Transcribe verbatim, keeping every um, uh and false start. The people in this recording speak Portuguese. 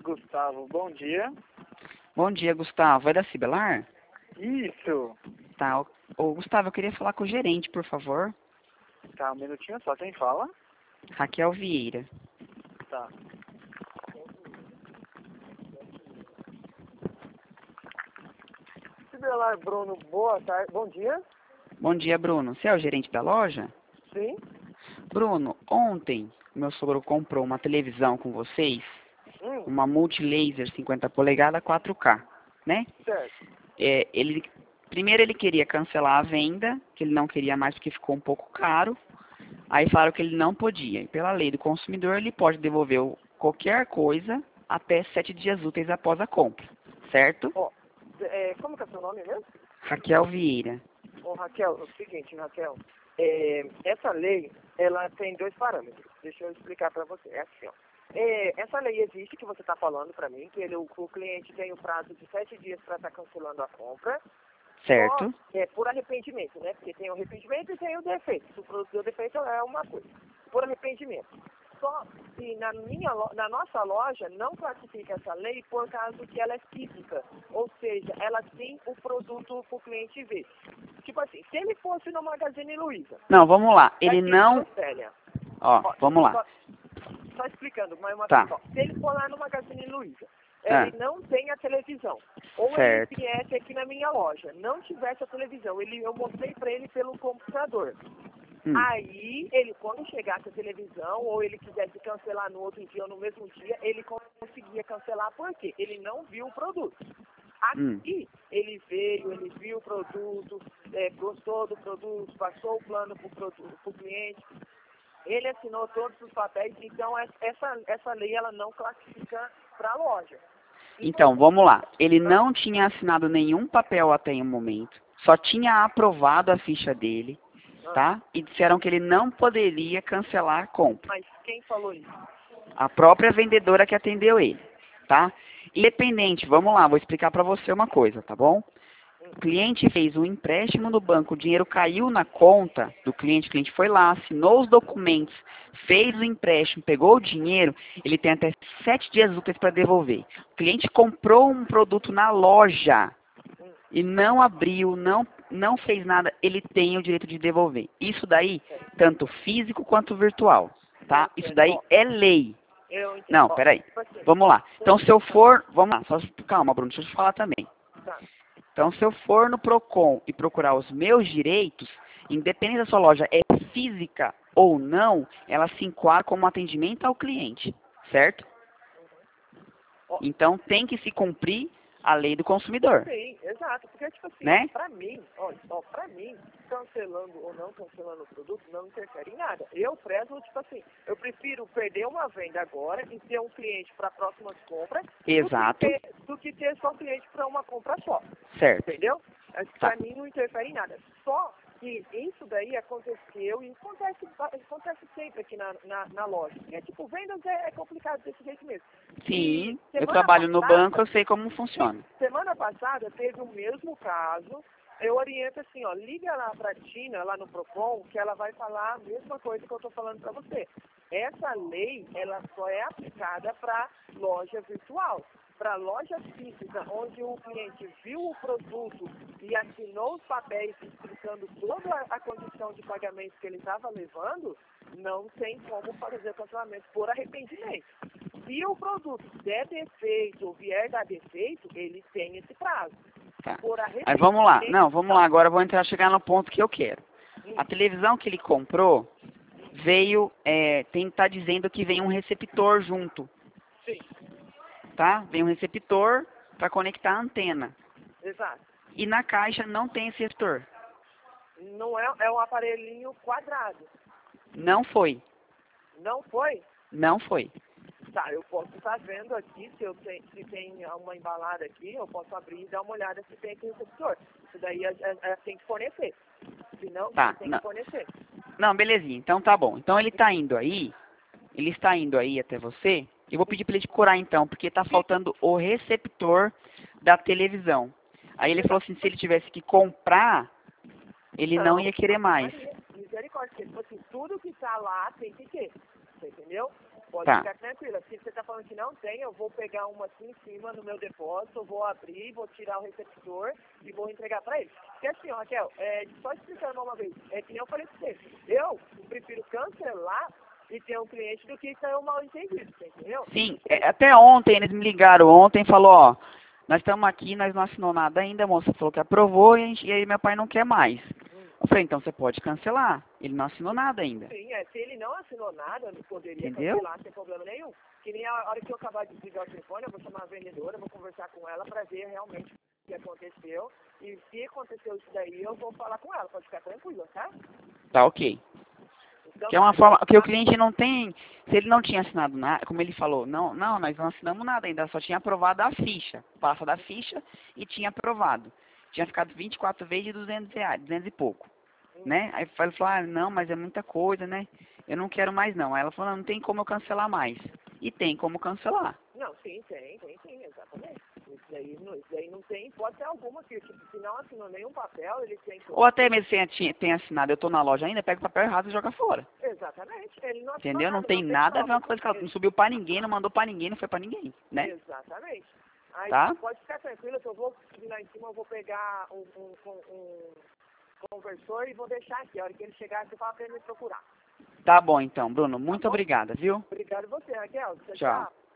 Gustavo, bom dia. Bom dia, Gustavo. É da Cibelar? Isso. Tá. Ô, ô, Gustavo, eu queria falar com o gerente, por favor. Tá, um minutinho só, quem fala? Raquel Vieira. Tá. Cibelar, Bruno, boa tarde, bom dia. Bom dia, Bruno. Você é o gerente da loja? Sim. Bruno, ontem meu sogro comprou uma televisão com vocês, Hum, uma Multilaser cinquenta polegadas quatro K, né? certo. É, ele, primeiro ele queria cancelar a venda, que ele não queria mais porque ficou um pouco caro. Aí falaram que ele não podia. E pela lei do consumidor, ele pode devolver o- qualquer coisa até sete dias úteis após a compra, certo? Ó, é, como que é seu nome mesmo? Raquel Vieira. Ô, Raquel, é o seguinte, Raquel, é, essa lei, ela tem dois parâmetros. Deixa eu explicar para você. É assim, ó. É, essa lei existe, que você está falando para mim, que ele, o, o cliente tem o prazo de sete dias para estar cancelando a compra. Certo? Só, é por arrependimento, né? Porque tem o arrependimento e tem o defeito. Se o produto deu defeito é uma coisa. Por arrependimento. Só que na, minha, lo- na nossa loja não classifica essa lei por causa que ela é física. Ou seja, ela tem o produto para o cliente ver. Tipo assim, se ele fosse no Magazine Luiza, Não, vamos lá. Ele daqui não... de Célia, Ó, ó, vamos lá. só, só explicando, mas uma Tá. vez só. Se ele for lá no Magazine Luiza, Ah. ele não tem a televisão. Ou Certo. ele viesse aqui na minha loja, não tivesse a televisão, ele, eu mostrei para ele pelo computador. Hum. Aí, ele, quando chegasse a televisão, ou ele quisesse cancelar no outro dia ou no mesmo dia, ele conseguia cancelar, por quê? Ele não viu o produto. Hum. Aqui, ele veio, ele viu o produto, é, gostou do produto, passou o plano para o cliente, ele assinou todos os papéis, então es- essa, essa lei ela não classifica para a loja. Então, vamos lá. Ele não tinha assinado nenhum papel até o momento. Só tinha aprovado a ficha dele, tá? E disseram que ele não poderia cancelar a compra. Mas quem falou isso? A própria vendedora que atendeu ele, tá? Independente, vamos lá, vou explicar para você uma coisa, tá bom? O cliente fez um empréstimo no banco, o dinheiro caiu na conta do cliente, o cliente foi lá, assinou os documentos, fez o empréstimo, pegou o dinheiro, ele tem até sete dias úteis para devolver. O cliente comprou um produto na loja e não abriu, não, não fez nada, ele tem o direito de devolver. Isso daí, tanto físico quanto virtual, tá? Isso daí é lei. Eu entendo. Não, Ó, peraí. tipo assim, Vamos lá. Então, se eu for... Vamos lá, só, calma, Bruno, deixa eu te falar também. tá. Então, se eu for no Procon e procurar os meus direitos, independente da sua loja é física ou não, ela se enquadra como atendimento ao cliente, certo? Ó, Então, tem que se cumprir a lei do consumidor, sim, exato. Porque, tipo assim, né? ó, pra mim, ó, ó, pra mim, cancelando ou não cancelando o produto não interfere em nada. Eu prezo, tipo assim, eu prefiro perder uma venda agora e ter um cliente para próximas compras Exato, do que, ter, do que ter só cliente para uma compra só. certo. Entendeu? Acho que Tá. pra mim não interfere em nada. Só que isso daí aconteceu e acontece, acontece sempre aqui na, na, na loja. Porque, tipo, vendas é, é complicado desse jeito mesmo. Sim, E eu semana trabalho no passada- banco, eu sei como funciona. Semana passada teve o mesmo caso. Eu oriento assim, ó, liga lá pra Tina, lá no Procon, que ela vai falar a mesma coisa que eu tô falando pra você. Essa lei, ela só é aplicada para loja virtual. Para loja física, onde o cliente viu o produto e assinou os papéis explicando toda a, a condição de pagamento que ele estava levando, não tem como fazer cancelamento por arrependimento. Se o produto der defeito ou vier dar defeito, ele tem esse prazo. Tá. Por Aí vamos lá. arrependimento, Não, vamos lá. Agora eu vou entrar, chegar no ponto que eu quero. A televisão que ele comprou veio, é, tem tá dizendo que vem um receptor junto, sim, tá? Vem um receptor para conectar a antena. exato. E na caixa não tem esse receptor. Não é, é um aparelhinho quadrado. Não foi. Não foi? Não foi. Tá, eu posso estar vendo aqui se, eu tenho, se tem uma embalada aqui, eu posso abrir e dar uma olhada se tem aqui o receptor. Isso daí é, é, é, tem que fornecer. Se não, Tá, tem não. que fornecer. Não, belezinha. Então tá bom. Então ele tá indo aí. Ele está indo aí até você. Eu vou pedir para ele te curar então, porque tá faltando o receptor da televisão. Aí ele falou assim, se ele tivesse que comprar, ele não ia querer mais. Maria, misericórdia, porque tipo assim, tudo que tá lá tem que ter. Você entendeu? Pode Tá. ficar tranquila. Se você está falando que não tem, eu vou pegar uma aqui em cima no meu depósito, eu vou abrir, vou tirar o receptor e vou entregar para ele. Porque assim, ó, Raquel, é, só explicando uma vez, é que nem eu falei para você, eu prefiro cancelar e ter um cliente do que sair um mal entendido, você entendeu? Sim, é, até ontem eles me ligaram ontem e falou, ó, nós estamos aqui, nós não assinou nada ainda, a moça falou que aprovou e, a gente- e aí meu pai não quer mais. Hum. Eu falei, então você pode cancelar. Ele não assinou nada ainda. Sim, é, se ele não assinou nada, eu não poderia Entendeu? cancelar sem problema nenhum. Que nem a hora que eu acabar de desligar o telefone, eu vou chamar a vendedora, vou conversar com ela para ver realmente o que aconteceu. E se aconteceu isso daí, eu vou falar com ela, pode ficar tranquila, tá? Tá ok. Então, Que é uma tá, forma, então, que o tá? cliente não tem, se ele não tinha assinado nada, como ele falou, não, não, nós não assinamos nada ainda, só tinha aprovado a ficha, passa da ficha e tinha aprovado. Tinha ficado vinte e quatro vezes de duzentos reais, duzentos e pouco, né? Aí ele falou, ah, não, mas é muita coisa, né? Eu não quero mais não. Aí ela falou, não, não tem como eu cancelar mais. E tem como cancelar. Não, sim, tem, tem sim, exatamente. Isso daí, não- isso daí não tem hipótese alguma que, tipo, se não assinou nenhum papel, ele tem que... Ou até mesmo sem ati- tem assinado, eu tô na loja ainda, pega o papel errado e joga fora. Exatamente, ele não assinou Entendeu? Não nada, tem não tem nada a ver prova. uma coisa que ela não subiu pra ninguém, não mandou pra ninguém, não foi pra ninguém, né? Exatamente. Aí Tá? pode ficar tranquila que eu vou subir lá em cima, eu vou pegar um, um, um, um conversor e vou deixar aqui. A hora que ele chegar, você fala pra ele me procurar. Tá bom então, Bruno. Muito bom? obrigada, viu? Obrigado a você, Raquel. Tchau, Tchau. tchau.